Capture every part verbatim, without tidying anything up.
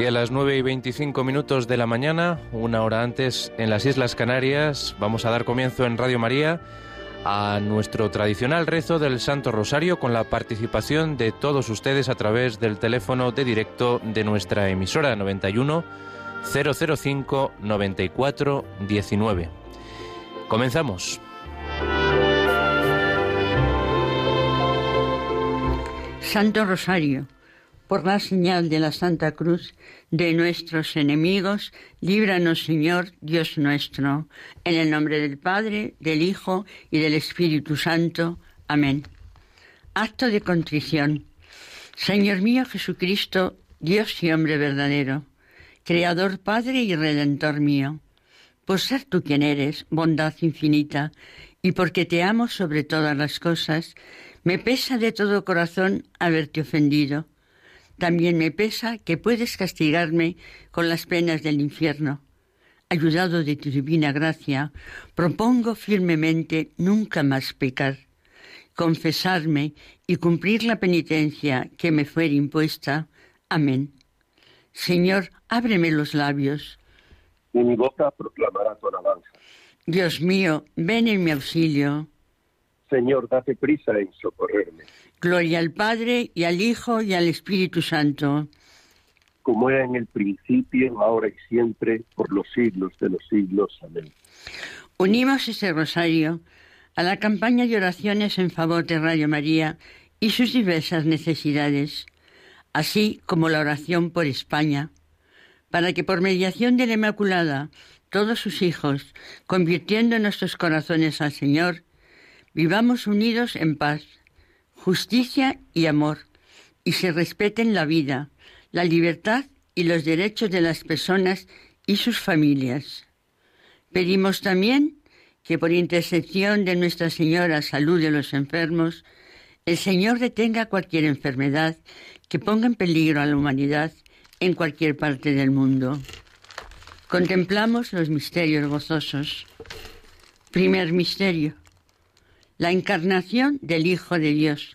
Y a las nueve y veinticinco minutos de la mañana, una hora antes, en las Islas Canarias, vamos a dar comienzo en Radio María a nuestro tradicional rezo del Santo Rosario con la participación de todos ustedes a través del teléfono de directo de nuestra emisora noventa y uno, cero cero cinco, noventa y cuatro, diecinueve. Comenzamos. Santo Rosario, por la señal de la Santa Cruz de nuestros enemigos, líbranos, Señor, Dios nuestro, en el nombre del Padre, del Hijo y del Espíritu Santo. Amén. Acto de contrición. Señor mío Jesucristo, Dios y hombre verdadero, Creador, Padre y Redentor mío, por ser tú quien eres, bondad infinita, y porque te amo sobre todas las cosas, me pesa de todo corazón haberte ofendido. También me pesa que puedes castigarme con las penas del infierno. Ayudado de tu divina gracia, propongo firmemente nunca más pecar, confesarme y cumplir la penitencia que me fuere impuesta. Amén. Señor, ábreme los labios, y mi boca proclamará tu alabanza. Dios mío, ven en mi auxilio. Señor, date prisa en socorrerme. Gloria al Padre, y al Hijo, y al Espíritu Santo. Como era en el principio, ahora y siempre, por los siglos de los siglos. Amén. Unimos este rosario a la campaña de oraciones en favor de Radio María y sus diversas necesidades, así como la oración por España, para que por mediación de la Inmaculada, todos sus hijos, convirtiendo nuestros corazones al Señor, vivamos unidos en paz, justicia y amor, y se respeten la vida, la libertad y los derechos de las personas y sus familias. Pedimos también que por intercesión de Nuestra Señora Salud de los enfermos, el Señor detenga cualquier enfermedad que ponga en peligro a la humanidad en cualquier parte del mundo. Contemplamos los misterios gozosos. Primer misterio: la encarnación del Hijo de Dios.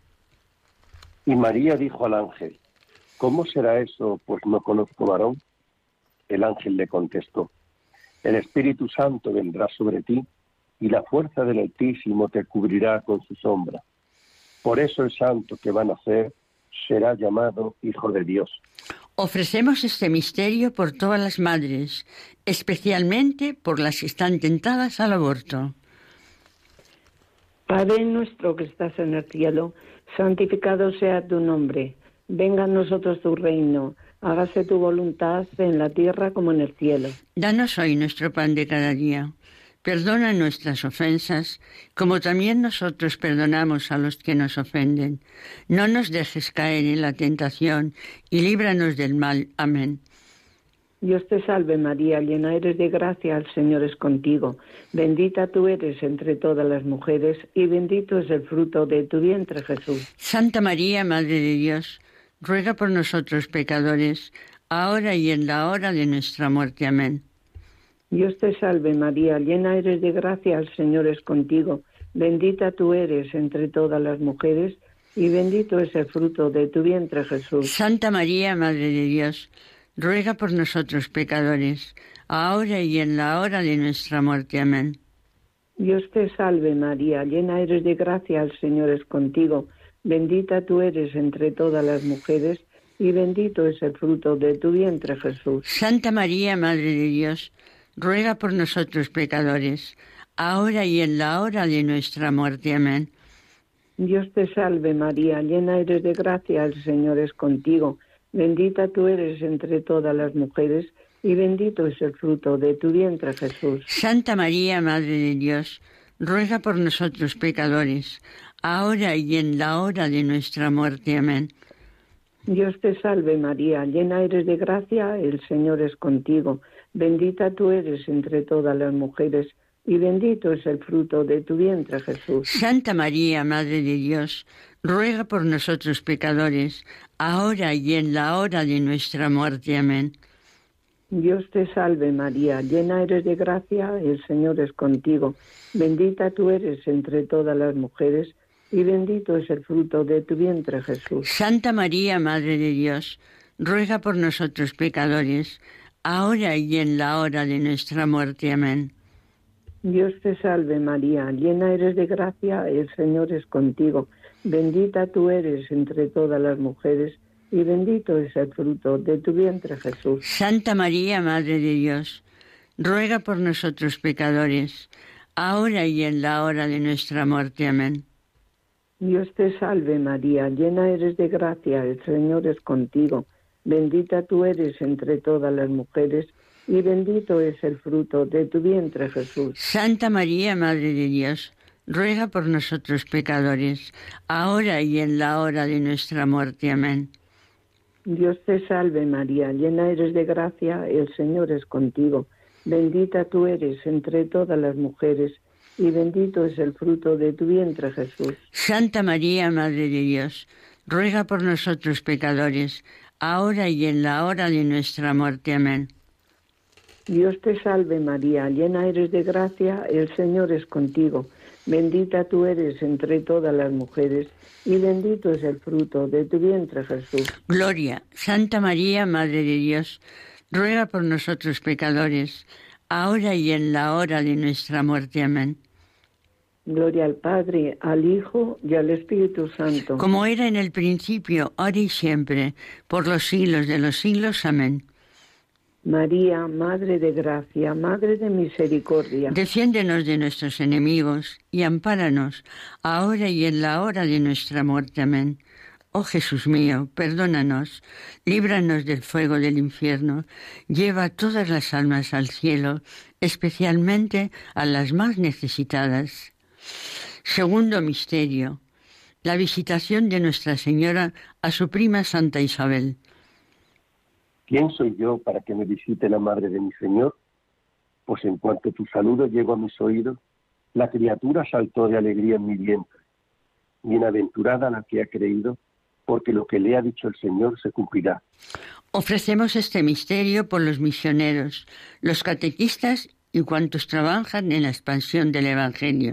Y María dijo al ángel: ¿cómo será eso, pues no conozco varón? El ángel le contestó: el Espíritu Santo vendrá sobre ti, y la fuerza del Altísimo te cubrirá con su sombra. Por eso el santo que va a nacer será llamado Hijo de Dios. Ofrecemos este misterio por todas las madres, especialmente por las que están tentadas al aborto. Padre nuestro que estás en el cielo, santificado sea tu nombre. Venga a nosotros tu reino. Hágase tu voluntad en la tierra como en el cielo. Danos hoy nuestro pan de cada día. Perdona nuestras ofensas, como también nosotros perdonamos a los que nos ofenden. No nos dejes caer en la tentación y líbranos del mal. Amén. Dios te salve María, llena eres de gracia, el Señor es contigo. Bendita tú eres entre todas las mujeres, y bendito es el fruto de tu vientre, Jesús. Santa María, Madre de Dios, ruega por nosotros pecadores, ahora y en la hora de nuestra muerte. Amén. Dios te salve María, llena eres de gracia, el Señor es contigo. Bendita tú eres entre todas las mujeres, y bendito es el fruto de tu vientre, Jesús. Santa María, Madre de Dios, ruega por nosotros pecadores, ahora y en la hora de nuestra muerte. Amén. Dios te salve María, llena eres de gracia, el Señor es contigo. Bendita tú eres entre todas las mujeres, y bendito es el fruto de tu vientre, Jesús. Santa María, Madre de Dios, ruega por nosotros pecadores, ahora y en la hora de nuestra muerte. Amén. Dios te salve María, llena eres de gracia, el Señor es contigo. Bendita tú eres entre todas las mujeres, y bendito es el fruto de tu vientre, Jesús. Santa María, Madre de Dios, ruega por nosotros pecadores, ahora y en la hora de nuestra muerte. Amén. Dios te salve María, llena eres de gracia, el Señor es contigo. Bendita tú eres entre todas las mujeres, y bendito es el fruto de tu vientre, Jesús. Santa María, Madre de Dios, ruega por nosotros pecadores, ahora y en la hora de nuestra muerte. Amén. Dios te salve María, llena eres de gracia, el Señor es contigo. Bendita tú eres entre todas las mujeres, y bendito es el fruto de tu vientre, Jesús. Santa María, Madre de Dios, ruega por nosotros pecadores, ahora y en la hora de nuestra muerte. Amén. Dios te salve María, llena eres de gracia, el Señor es contigo. Bendita tú eres entre todas las mujeres, y bendito es el fruto de tu vientre, Jesús. Santa María, Madre de Dios, ruega por nosotros pecadores, ahora y en la hora de nuestra muerte. Amén. Dios te salve María, llena eres de gracia, el Señor es contigo. Bendita tú eres entre todas las mujeres, y bendito es el fruto de tu vientre, Jesús. Santa María, Madre de Dios, ruega por nosotros pecadores, ahora y en la hora de nuestra muerte. Amén. Dios te salve María, llena eres de gracia, el Señor es contigo. Bendita tú eres entre todas las mujeres, y bendito es el fruto de tu vientre, Jesús. Santa María, Madre de Dios, ruega por nosotros pecadores, ahora y en la hora de nuestra muerte. Amén. Dios te salve María, llena eres de gracia, el Señor es contigo. Bendita tú eres entre todas las mujeres, y bendito es el fruto de tu vientre, Jesús. Gloria, Santa María, Madre de Dios, ruega por nosotros pecadores, ahora y en la hora de nuestra muerte. Amén. Gloria al Padre, al Hijo y al Espíritu Santo. Como era en el principio, ahora y siempre, por los siglos de los siglos. Amén. María, Madre de Gracia, Madre de Misericordia, defiéndenos de nuestros enemigos y ampáranos, ahora y en la hora de nuestra muerte. Amén. Oh Jesús mío, perdónanos, líbranos del fuego del infierno, lleva todas las almas al cielo, especialmente a las más necesitadas. Segundo misterio, la visitación de Nuestra Señora a su prima Santa Isabel. ¿Quién soy yo para que me visite la madre de mi Señor? Pues en cuanto tu saludo llegó a mis oídos, la criatura saltó de alegría en mi vientre. Bienaventurada la que ha creído, porque lo que le ha dicho el Señor se cumplirá. Ofrecemos este misterio por los misioneros, los catequistas y cuantos trabajan en la expansión del Evangelio.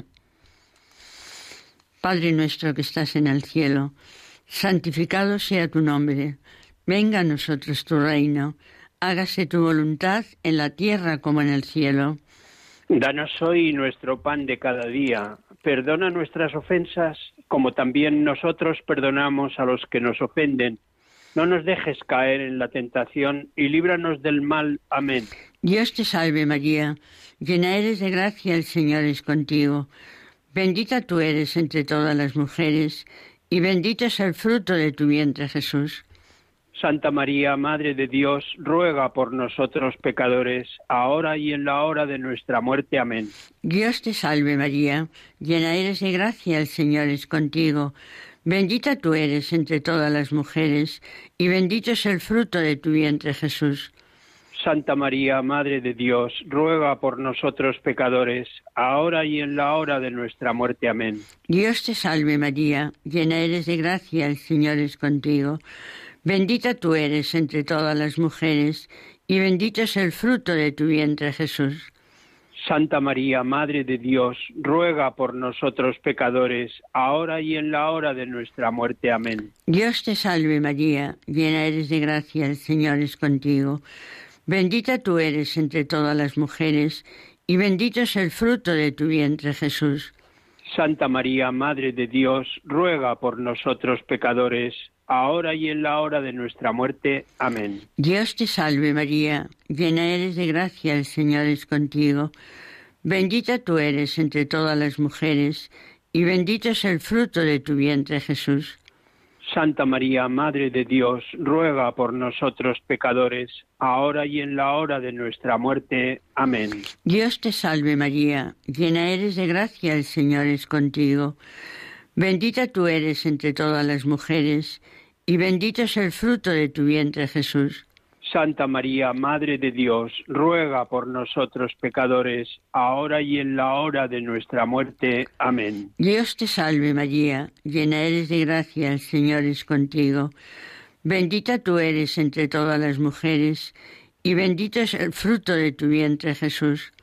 Padre nuestro que estás en el cielo, santificado sea tu nombre. Venga a nosotros tu reino, hágase tu voluntad en la tierra como en el cielo. Danos hoy nuestro pan de cada día, perdona nuestras ofensas, como también nosotros perdonamos a los que nos ofenden. No nos dejes caer en la tentación y líbranos del mal. Amén. Dios te salve María, llena eres de gracia, el Señor es contigo. Bendita tú eres entre todas las mujeres, y bendito es el fruto de tu vientre, Jesús. Santa María, Madre de Dios, ruega por nosotros pecadores, ahora y en la hora de nuestra muerte. Amén. Dios te salve María, llena eres de gracia, el Señor es contigo. Bendita tú eres entre todas las mujeres, y bendito es el fruto de tu vientre, Jesús. Santa María, Madre de Dios, ruega por nosotros pecadores, ahora y en la hora de nuestra muerte. Amén. Dios te salve María, llena eres de gracia, el Señor es contigo. Bendita tú eres entre todas las mujeres, y bendito es el fruto de tu vientre, Jesús. Santa María, Madre de Dios, ruega por nosotros pecadores, ahora y en la hora de nuestra muerte. Amén. Dios te salve María, llena eres de gracia, el Señor es contigo. Bendita tú eres entre todas las mujeres, y bendito es el fruto de tu vientre, Jesús. Santa María, Madre de Dios, ruega por nosotros pecadores, ahora y en la hora de nuestra muerte. Amén. Dios te salve María, llena eres de gracia, el Señor es contigo. Bendita tú eres entre todas las mujeres, y bendito es el fruto de tu vientre, Jesús. Santa María, Madre de Dios, ruega por nosotros pecadores, ahora y en la hora de nuestra muerte. Amén. Dios te salve María, llena eres de gracia, el Señor es contigo. Bendita tú eres entre todas las mujeres, y bendito es el fruto de tu vientre, Jesús. Santa María, Madre de Dios, ruega por nosotros pecadores, ahora y en la hora de nuestra muerte. Amén. Dios te salve María, llena eres de gracia, el Señor es contigo. Bendita tú eres entre todas las mujeres, y bendito es el fruto de tu vientre, Jesús.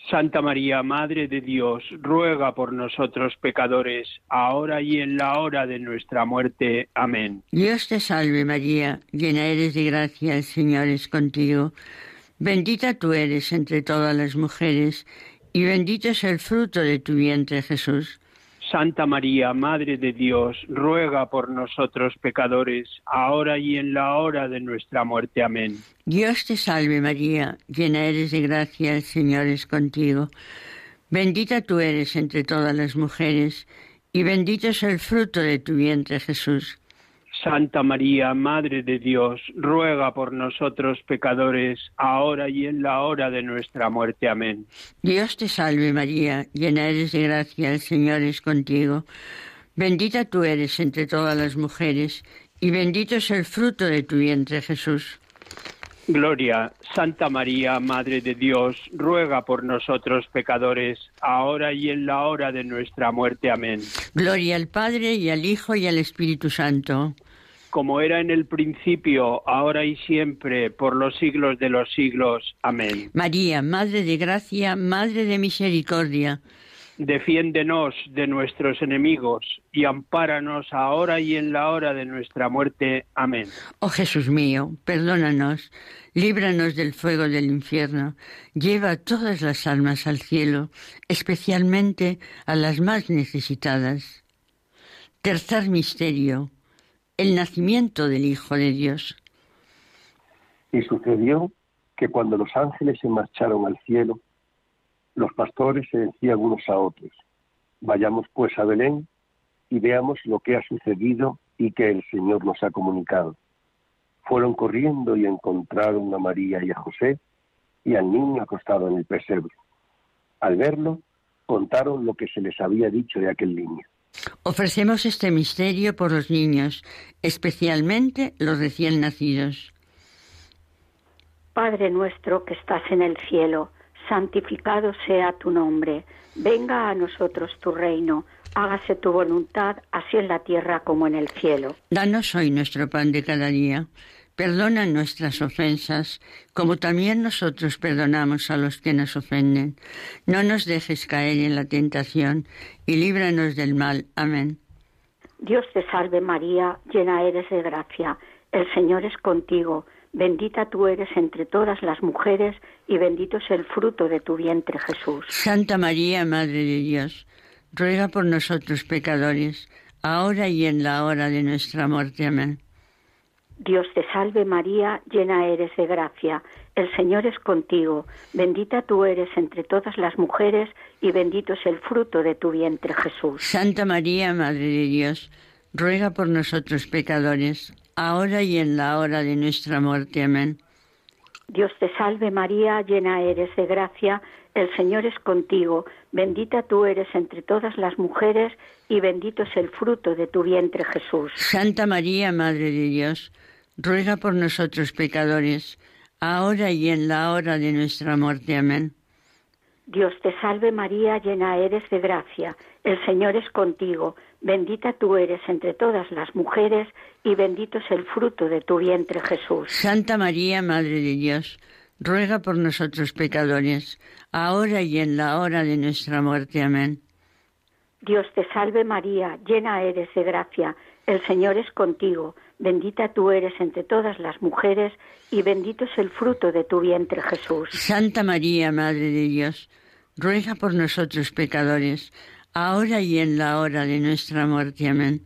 Santa María, Madre de Dios, ruega por nosotros pecadores, ahora y en la hora de nuestra muerte. Amén. Dios te salve María, llena eres de gracia, el Señor es contigo. Bendita tú eres entre todas las mujeres, y bendito es el fruto de tu vientre, Jesús. Santa María, Madre de Dios, ruega por nosotros pecadores, ahora y en la hora de nuestra muerte. Amén. Dios te salve María, llena eres de gracia, el Señor es contigo. Bendita tú eres entre todas las mujeres, y bendito es el fruto de tu vientre, Jesús. Santa María, Madre de Dios, ruega por nosotros pecadores, ahora y en la hora de nuestra muerte. Amén. Dios te salve María, llena eres de gracia, el Señor es contigo. Bendita tú eres entre todas las mujeres, y bendito es el fruto de tu vientre, Jesús. Gloria, Santa María, Madre de Dios, ruega por nosotros pecadores, ahora y en la hora de nuestra muerte. Amén. Gloria al Padre, y al Hijo, y al Espíritu Santo. Como era en el principio, ahora y siempre, por los siglos de los siglos. Amén. María, Madre de Gracia, Madre de Misericordia, defiéndenos de nuestros enemigos y ampáranos ahora y en la hora de nuestra muerte. Amén. Oh Jesús mío, perdónanos, líbranos del fuego del infierno, lleva todas las almas al cielo, especialmente a las más necesitadas. Tercer misterio, el nacimiento del Hijo de Dios. Y sucedió que cuando los ángeles se marcharon al cielo, los pastores se decían unos a otros: vayamos pues a Belén y veamos lo que ha sucedido y que el Señor nos ha comunicado. Fueron corriendo y encontraron a María y a José y al niño acostado en el pesebre. Al verlo, contaron lo que se les había dicho de aquel niño. Ofrecemos este misterio por los niños, especialmente los recién nacidos. Padre nuestro que estás en el cielo, santificado sea tu nombre. Venga a nosotros tu reino. Hágase tu voluntad, así en la tierra como en el cielo. Danos hoy nuestro pan de cada día. Perdona nuestras ofensas, como también nosotros perdonamos a los que nos ofenden. No nos dejes caer en la tentación, y líbranos del mal. Amén. Dios te salve María, llena eres de gracia. El Señor es contigo. Bendita tú eres entre todas las mujeres, y bendito es el fruto de tu vientre, Jesús. Santa María, Madre de Dios, ruega por nosotros pecadores, ahora y en la hora de nuestra muerte. Amén. Dios te salve María, llena eres de gracia. El Señor es contigo. Bendita tú eres entre todas las mujeres, y bendito es el fruto de tu vientre, Jesús. Santa María, Madre de Dios, ruega por nosotros pecadores, ahora y en la hora de nuestra muerte. Amén. Dios te salve María, llena eres de gracia, el Señor es contigo, bendita tú eres entre todas las mujeres, y bendito es el fruto de tu vientre, Jesús. Santa María, Madre de Dios, ruega por nosotros pecadores, ahora y en la hora de nuestra muerte. Amén. Dios te salve María, llena eres de gracia, el Señor es contigo, bendita tú eres entre todas las mujeres, y bendito es el fruto de tu vientre, Jesús. Santa María, Madre de Dios, ruega por nosotros pecadores, ahora y en la hora de nuestra muerte. Amén. Dios te salve María, llena eres de gracia, el Señor es contigo, bendita tú eres entre todas las mujeres, y bendito es el fruto de tu vientre, Jesús. Santa María, Madre de Dios, ruega por nosotros pecadores, ahora y en la hora de nuestra muerte. Amén.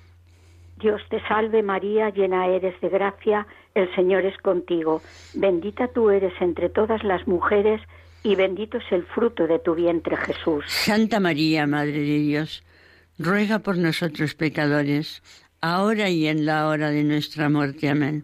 Dios te salve María, llena eres de gracia, el Señor es contigo, bendita tú eres entre todas las mujeres, y bendito es el fruto de tu vientre, Jesús. Santa María, Madre de Dios, ruega por nosotros pecadores, ahora y en la hora de nuestra muerte. Amén.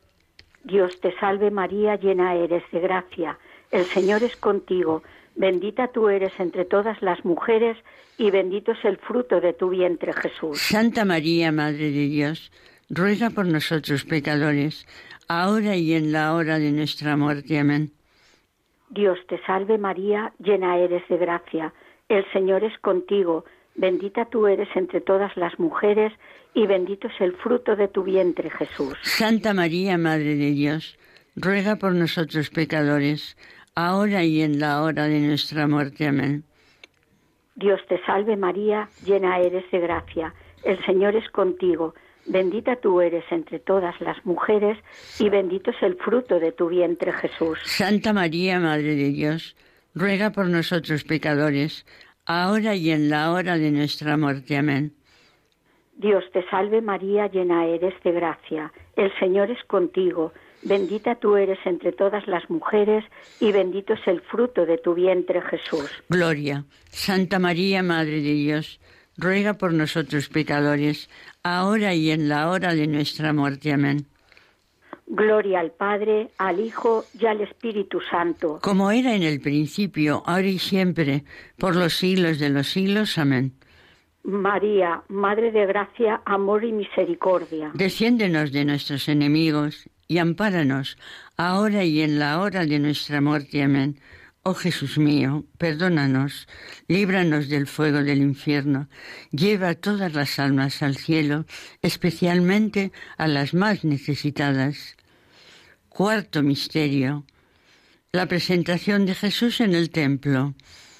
Dios te salve María, llena eres de gracia, el Señor es contigo, bendita tú eres entre todas las mujeres, y bendito es el fruto de tu vientre, Jesús. Santa María, Madre de Dios, ruega por nosotros pecadores, ahora y en la hora de nuestra muerte. Amén. Dios te salve María, llena eres de gracia, el Señor es contigo, bendita tú eres entre todas las mujeres, y bendito es el fruto de tu vientre, Jesús. Santa María, Madre de Dios, ruega por nosotros pecadores, ahora y en la hora de nuestra muerte. Amén. Dios te salve María, llena eres de gracia, el Señor es contigo, bendita tú eres entre todas las mujeres y bendito es el fruto de tu vientre Jesús. Santa María, Madre de Dios, ruega por nosotros pecadores, ahora y en la hora de nuestra muerte. Amén. Dios te salve María, llena eres de gracia, el Señor es contigo, bendita tú eres entre todas las mujeres y bendito es el fruto de tu vientre Jesús. Gloria. Santa María, Madre de Dios, ruega por nosotros pecadores, ahora y en la hora de nuestra muerte. Amén. Gloria al Padre, al Hijo y al Espíritu Santo. Como era en el principio, ahora y siempre, por los siglos de los siglos. Amén. María, Madre de gracia, amor y misericordia. Defiéndenos de nuestros enemigos y ampáranos, ahora y en la hora de nuestra muerte. Amén. Oh Jesús mío, perdónanos, líbranos del fuego del infierno, lleva todas las almas al cielo, especialmente a las más necesitadas. Cuarto misterio, la presentación de Jesús en el templo.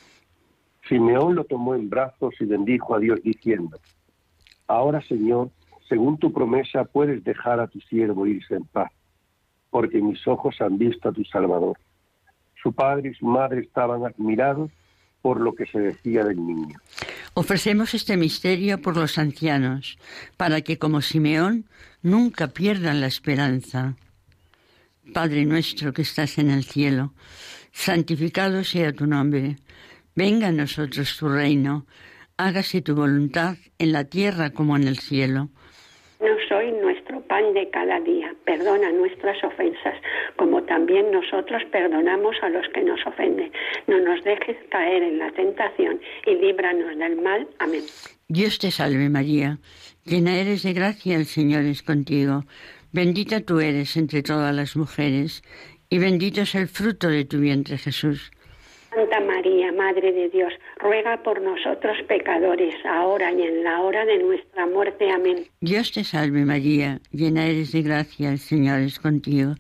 Simeón lo tomó en brazos y bendijo a Dios diciendo: Ahora, Señor, según tu promesa, puedes dejar a tu siervo irse en paz, porque mis ojos han visto a tu Salvador. Su padre y su madre estaban admirados por lo que se decía del niño. Ofrecemos este misterio por los ancianos, para que, como Simeón, nunca pierdan la esperanza. Padre nuestro que estás en el cielo, santificado sea tu nombre. Venga a nosotros tu reino, hágase tu voluntad en la tierra como en el cielo. Danos hoy nuestro pan de cada día, perdona nuestras ofensas, como también nosotros perdonamos a los que nos ofenden. No nos dejes caer en la tentación y líbranos del mal. Amén. Dios te salve María, llena eres de gracia, el Señor es contigo. Bendita tú eres entre todas las mujeres, y bendito es el fruto de tu vientre Jesús. Santa María, Madre de Dios, ruega por nosotros pecadores, ahora y en la hora de nuestra muerte. Amén. Dios te salve María, llena eres de gracia, el Señor es contigo.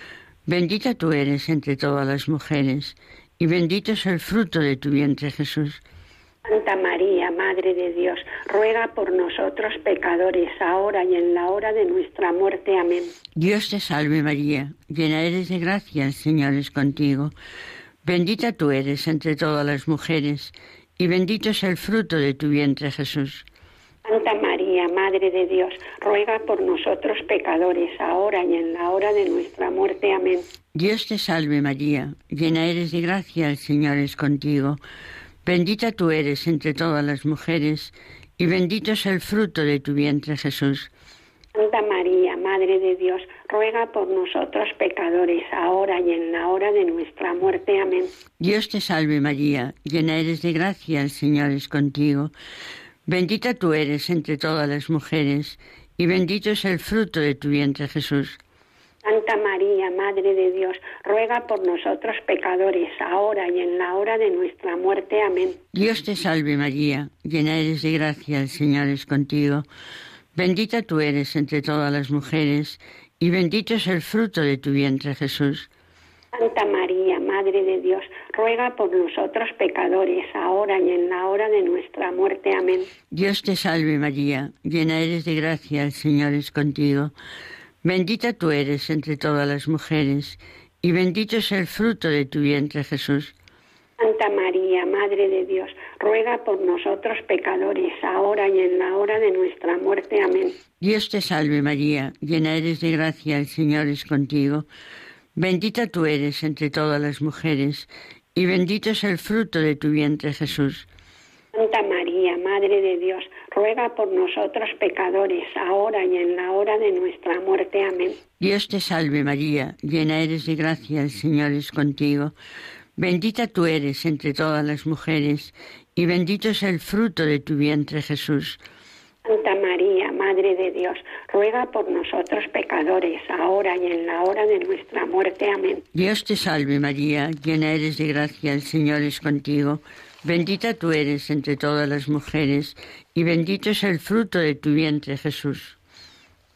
Bendita tú eres entre todas las mujeres, y bendito es el fruto de tu vientre Jesús. Santa María, Madre de Dios, ruega por nosotros pecadores, ahora y en la hora de nuestra muerte. Amén. Dios te salve María, llena eres de gracia, el Señor es contigo. Bendita tú eres entre todas las mujeres, y bendito es el fruto de tu vientre Jesús. Santa María, Madre de Dios, ruega por nosotros pecadores, ahora y en la hora de nuestra muerte. Amén. Dios te salve María, llena eres de gracia, el Señor es contigo. Bendita tú eres entre todas las mujeres, y bendito es el fruto de tu vientre Jesús. Santa María, Madre de Dios, ruega por nosotros pecadores, ahora y en la hora de nuestra muerte. Amén. Dios te salve María, llena eres de gracia, el Señor es contigo. Bendita tú eres entre todas las mujeres, y bendito es el fruto de tu vientre Jesús. Santa María, Madre de Dios, ruega por nosotros pecadores, ahora y en la hora de nuestra muerte. Amén. Dios te salve María, llena eres de gracia, el Señor es contigo. Bendita tú eres entre todas las mujeres, y bendito es el fruto de tu vientre Jesús. Santa María, Madre de Dios, ruega por nosotros pecadores, ahora y en la hora de nuestra muerte. Amén. Dios te salve María, llena eres de gracia, el Señor es contigo. Bendita tú eres entre todas las mujeres, y bendito es el fruto de tu vientre Jesús. Santa María, Madre de Dios, ruega por nosotros pecadores, ahora y en la hora de nuestra muerte. Amén. Dios te salve María, llena eres de gracia, el Señor es contigo. Bendita tú eres entre todas las mujeres, y bendito es el fruto de tu vientre Jesús. Santa María, Madre de Dios, ruega por nosotros pecadores, ahora y en la hora de nuestra muerte. Amén. Dios te salve María, llena eres de gracia, el Señor es contigo. Bendita tú eres entre todas las mujeres, y bendito es el fruto de tu vientre Jesús. Santa María, Madre de Dios, ruega por nosotros pecadores, ahora y en la hora de nuestra muerte. Amén. Dios te salve María, llena eres de gracia, el Señor es contigo. Bendita tú eres entre todas las mujeres, y bendito es el fruto de tu vientre Jesús. La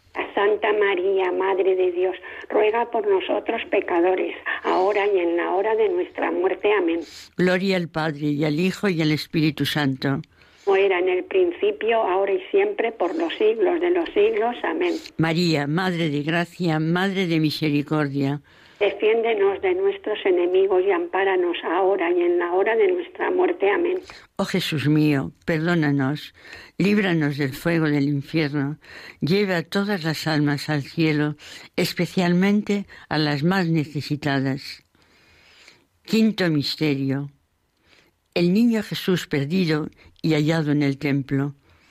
Santa María, Madre de Dios, ruega por nosotros pecadores, ahora y en la hora de nuestra muerte. Amén. Gloria al Padre, y al Hijo, y al Espíritu Santo. Como era en el principio, ahora y siempre, por los siglos de los siglos. Amén. María, Madre de Gracia, Madre de Misericordia, defiéndenos de nuestros enemigos y ampáranos ahora y en la hora de nuestra muerte. Amén. Oh Jesús mío, perdónanos, líbranos del fuego del infierno, lleva a todas las almas al cielo, especialmente a las más necesitadas. Quinto misterio. El niño Jesús perdido y hallado en el templo.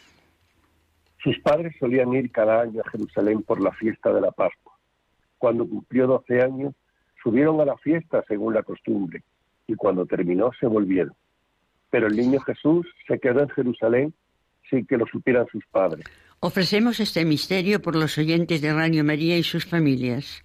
Sus padres solían ir cada año a Jerusalén por la fiesta de la Pascua. Cuando cumplió doce años, subieron a la fiesta según la costumbre, y cuando terminó se volvieron. Pero el niño Jesús se quedó en Jerusalén sin que lo supieran sus padres. Ofrecemos este misterio por los oyentes de Radio María y sus familias.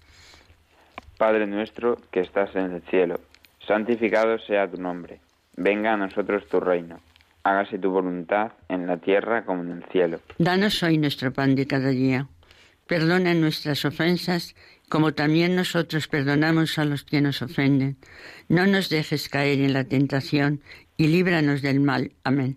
Padre nuestro que estás en el cielo, santificado sea tu nombre. Venga a nosotros tu reino. Hágase tu voluntad en la tierra como en el cielo. Danos hoy nuestro pan de cada día. Perdona nuestras ofensas, como también nosotros perdonamos a los que nos ofenden. No nos dejes caer en la tentación y líbranos del mal. Amén.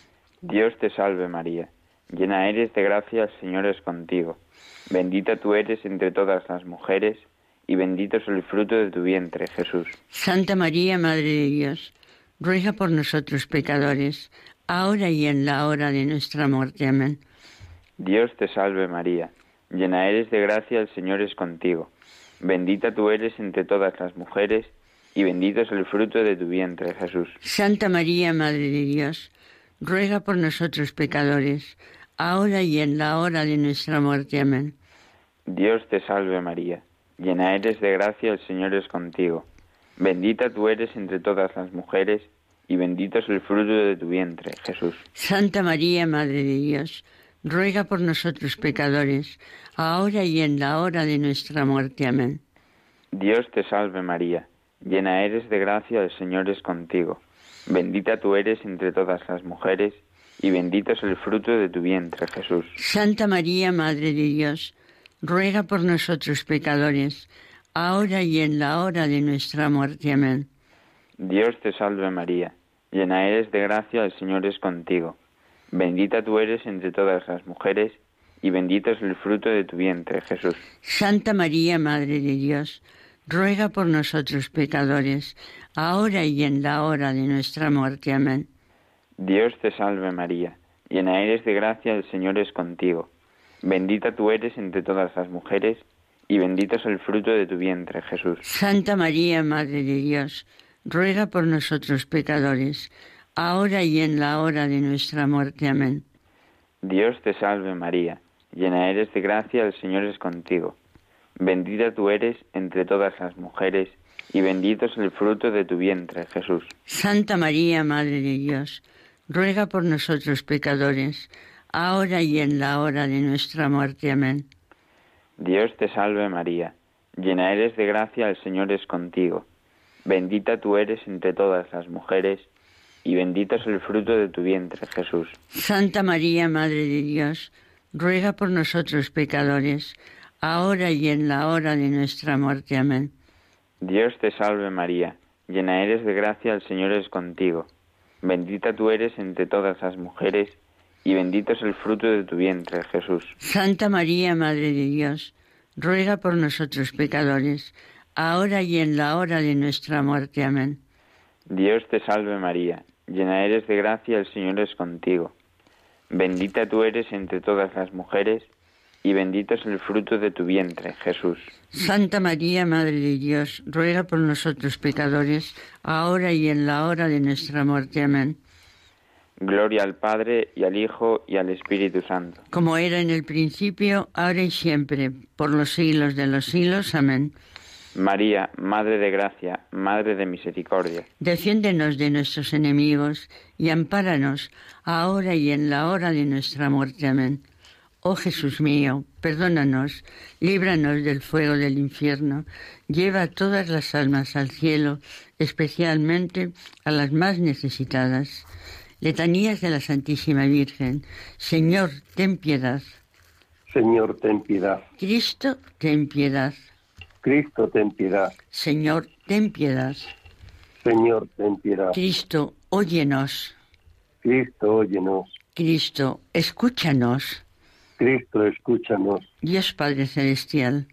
Dios te salve María, llena eres de gracia, el Señor es contigo. Bendita tú eres entre todas las mujeres, y bendito es el fruto de tu vientre, Jesús. Santa María, Madre de Dios, ruega por nosotros pecadores, ahora y en la hora de nuestra muerte. Amén. Dios te salve María, llena eres de gracia, el Señor es contigo. Bendita tú eres entre todas las mujeres, y bendito es el fruto de tu vientre, Jesús. Santa María, Madre de Dios, ruega por nosotros pecadores, ahora y en la hora de nuestra muerte. Amén. Dios te salve María, llena eres de gracia, el Señor es contigo. Bendita tú eres entre todas las mujeres, y bendito es el fruto de tu vientre, Jesús. Santa María, Madre de Dios, ruega por nosotros pecadores, ahora y en la hora de nuestra muerte. Amén. Dios te salve María, llena eres de gracia, el Señor es contigo. Bendita tú eres entre todas las mujeres, y bendito es el fruto de tu vientre, Jesús. Santa María, Madre de Dios, ruega por nosotros pecadores, ahora y en la hora de nuestra muerte. Amén. Dios te salve María, llena eres de gracia, el Señor es contigo. Bendita tú eres entre todas las mujeres, y bendito es el fruto de tu vientre, Jesús. Santa María, Madre de Dios, ruega por nosotros pecadores, ahora y en la hora de nuestra muerte. Amén. Dios te salve María, llena eres de gracia, el Señor es contigo. Bendita tú eres entre todas las mujeres, y bendito es el fruto de tu vientre, Jesús. Santa María, Madre de Dios, ruega por nosotros pecadores, ahora y en la hora de nuestra muerte. Amén. Dios te salve María, llena eres de gracia, el Señor es contigo. Bendita tú eres entre todas las mujeres, y bendito es el fruto de tu vientre, Jesús. Santa María, Madre de Dios, ruega por nosotros pecadores, ahora y en la hora de nuestra muerte. Amén. Dios te salve María, llena eres de gracia, el Señor es contigo. Bendita tú eres entre todas las mujeres, y bendito es el fruto de tu vientre, Jesús. Santa María, Madre de Dios, ruega por nosotros pecadores, ahora y en la hora de nuestra muerte. Amén. Dios te salve María, llena eres de gracia, el Señor es contigo. Bendita tú eres entre todas las mujeres, y bendito es el fruto de tu vientre, Jesús. Santa María, Madre de Dios, ruega por nosotros pecadores, ahora y en la hora de nuestra muerte. Amén. Dios te salve María, llena eres de gracia, el Señor es contigo. Bendita tú eres entre todas las mujeres, y bendito es el fruto de tu vientre, Jesús. Santa María, Madre de Dios, ruega por nosotros pecadores, ahora y en la hora de nuestra muerte. Amén. Gloria al Padre, y al Hijo, y al Espíritu Santo. Como era en el principio, ahora y siempre, por los siglos de los siglos. Amén. María, Madre de Gracia, Madre de Misericordia, defiéndenos de nuestros enemigos y ampáranos ahora y en la hora de nuestra muerte. Amén. Oh Jesús mío, perdónanos, líbranos del fuego del infierno, lleva a todas las almas al cielo, especialmente a las más necesitadas. Letanías de la Santísima Virgen. Señor, ten piedad. Señor, ten piedad. Cristo, ten piedad. Cristo, ten piedad. Señor, ten piedad. Señor, ten piedad. Cristo, óyenos. Cristo, óyenos. Cristo, escúchanos. Cristo, escúchanos. Dios Padre Celestial.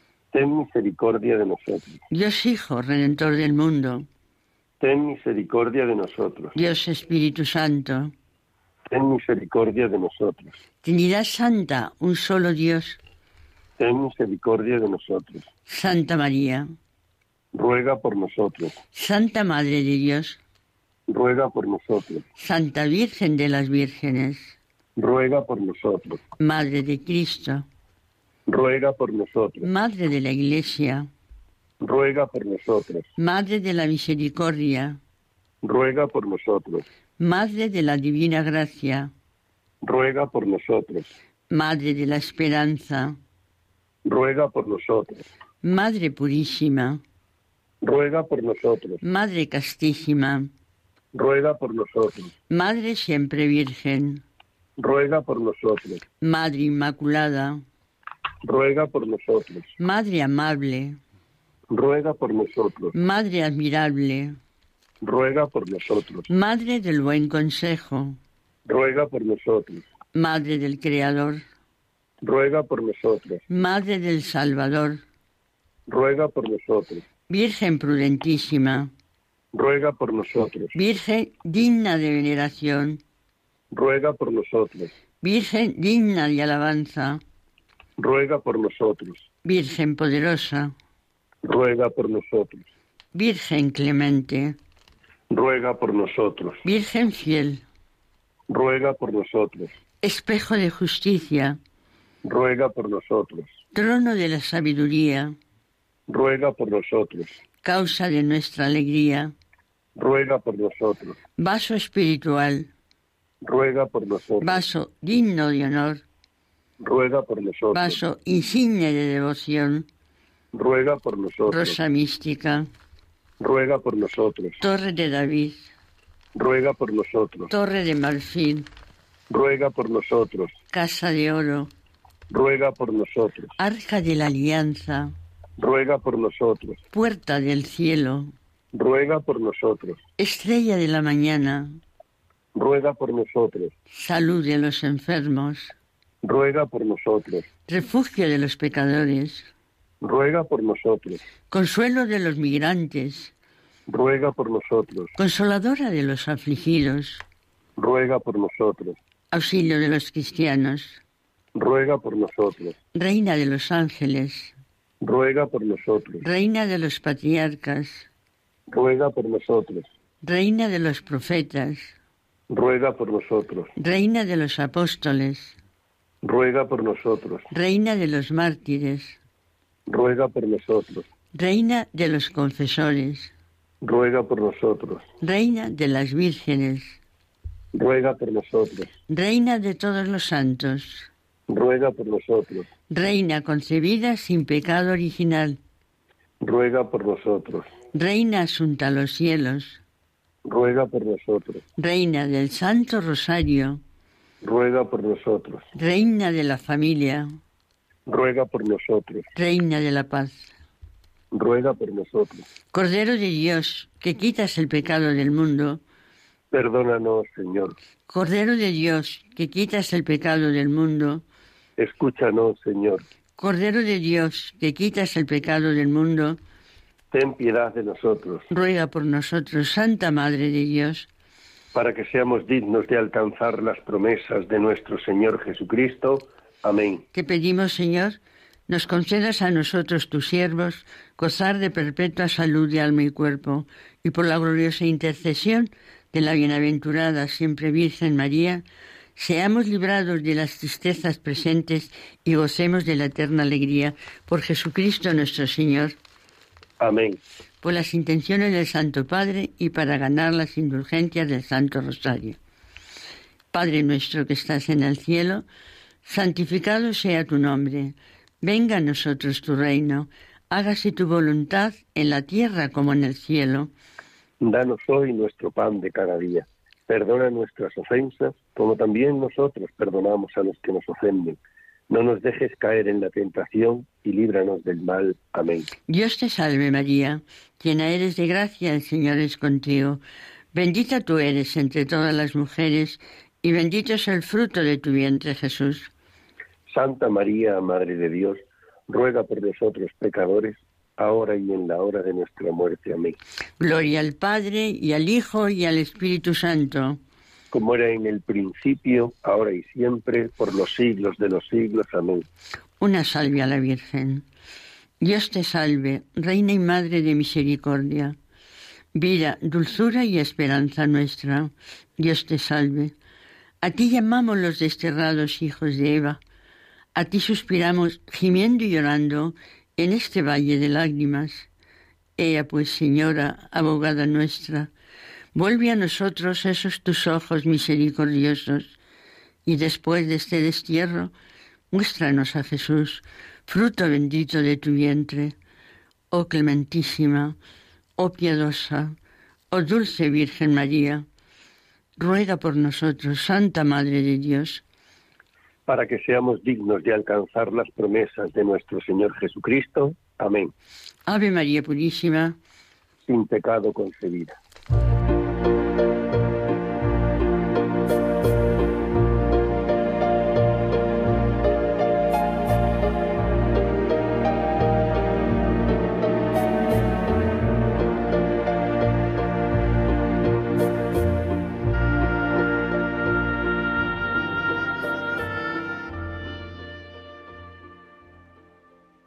Ten misericordia de nosotros. Dios Hijo, Redentor del mundo. Ten misericordia de nosotros. Dios Espíritu Santo. Ten misericordia de nosotros. Trinidad Santa, un solo Dios. Ten misericordia de nosotros. Santa María. Ruega por nosotros. Santa Madre de Dios. Ruega por nosotros. Santa Virgen de las Vírgenes. Ruega por nosotros. Madre de Cristo. Ruega por nosotros. Madre de la Iglesia. Ruega por nosotros. Madre de la Misericordia. Ruega por nosotros. Madre de la Divina Gracia. Ruega por nosotros. Madre de la Esperanza. Ruega por nosotros. Madre Purísima. Ruega por nosotros. Madre Castísima. Ruega por nosotros. Madre Siempre Virgen. Ruega por nosotros. Madre Inmaculada. Ruega por nosotros. Madre Amable. Ruega por nosotros. Madre Admirable. Ruega por nosotros. Madre del Buen Consejo. Ruega por nosotros. Madre del Creador. Ruega por nosotros. Madre del Salvador. Ruega por nosotros. Virgen prudentísima. Ruega por nosotros. Virgen digna de veneración. Ruega por nosotros. Virgen digna de alabanza. Ruega por nosotros. Virgen poderosa. Ruega por nosotros. Virgen clemente. Ruega por nosotros. Virgen fiel. Ruega por nosotros. Espejo de justicia. Ruega por nosotros. Trono de la sabiduría. Ruega por nosotros. Causa de nuestra alegría. Ruega por nosotros. Vaso espiritual. Ruega por nosotros. Vaso digno de honor. Ruega por nosotros. Vaso insigne de devoción. Ruega por nosotros. Rosa mística. Ruega por nosotros. Torre de David. Ruega por nosotros. Torre de marfil. Ruega por nosotros. Casa de oro. Ruega por nosotros. Arca de la alianza. Ruega por nosotros. Puerta del cielo. Ruega por nosotros. Estrella de la mañana. Ruega por nosotros. Salud de los enfermos. Ruega por nosotros. Refugio de los pecadores. Ruega por nosotros. Consuelo de los migrantes. Ruega por nosotros. Consoladora de los afligidos. Ruega por nosotros. Auxilio de los cristianos. Ruega por nosotros. Reina de los ángeles. Ruega por nosotros. Reina de los patriarcas. Ruega por nosotros. Reina de los profetas. Ruega por nosotros. Reina de los apóstoles. Ruega por nosotros. Reina de los mártires. Ruega por nosotros. Reina de los confesores. Ruega por nosotros. Reina de las vírgenes. Ruega por nosotros. Reina de todos los santos. Ruega por nosotros. Reina concebida sin pecado original. Ruega por nosotros. Reina asunta a los cielos. Ruega por nosotros. Reina del Santo Rosario. Ruega por nosotros. Reina de la familia. Ruega por nosotros. Reina de la paz. Ruega por nosotros. Cordero de Dios, que quitas el pecado del mundo. Perdónanos, Señor. Cordero de Dios, que quitas el pecado del mundo. Escúchanos, Señor. Cordero de Dios, que quitas el pecado del mundo. Ten piedad de nosotros. Ruega por nosotros, Santa Madre de Dios, para que seamos dignos de alcanzar las promesas de nuestro Señor Jesucristo. Amén. Te pedimos, Señor, nos concedas a nosotros, tus siervos, gozar de perpetua salud de alma y cuerpo, y por la gloriosa intercesión de la bienaventurada siempre Virgen María, seamos librados de las tristezas presentes y gocemos de la eterna alegría por Jesucristo nuestro Señor. Amén. Por las intenciones del Santo Padre y para ganar las indulgencias del Santo Rosario. Padre nuestro que estás en el cielo, santificado sea tu nombre. Venga a nosotros tu reino. Hágase tu voluntad en la tierra como en el cielo. Danos hoy nuestro pan de cada día. Perdona nuestras ofensas, como también nosotros perdonamos a los que nos ofenden. No nos dejes caer en la tentación y líbranos del mal. Amén. Dios te salve María, llena eres de gracia, el Señor es contigo. Bendita tú eres entre todas las mujeres y bendito es el fruto de tu vientre, Jesús. Santa María, Madre de Dios, ruega por nosotros pecadores, ahora y en la hora de nuestra muerte. Amén. Gloria al Padre, y al Hijo, y al Espíritu Santo. Como era en el principio, ahora y siempre, por los siglos de los siglos. Amén. Una salve a la Virgen. Dios te salve, Reina y Madre de misericordia, vida, dulzura y esperanza nuestra. Dios te salve. A ti llamamos los desterrados hijos de Eva. A ti suspiramos, gimiendo y llorando, en este valle de lágrimas. Ea pues, Señora, abogada nuestra, vuelve a nosotros esos tus ojos misericordiosos, y después de este destierro, muéstranos a Jesús, fruto bendito de tu vientre. Oh clementísima, oh piadosa, oh dulce Virgen María, ruega por nosotros, Santa Madre de Dios, para que seamos dignos de alcanzar las promesas de nuestro Señor Jesucristo. Amén. Ave María Purísima, sin pecado concebida.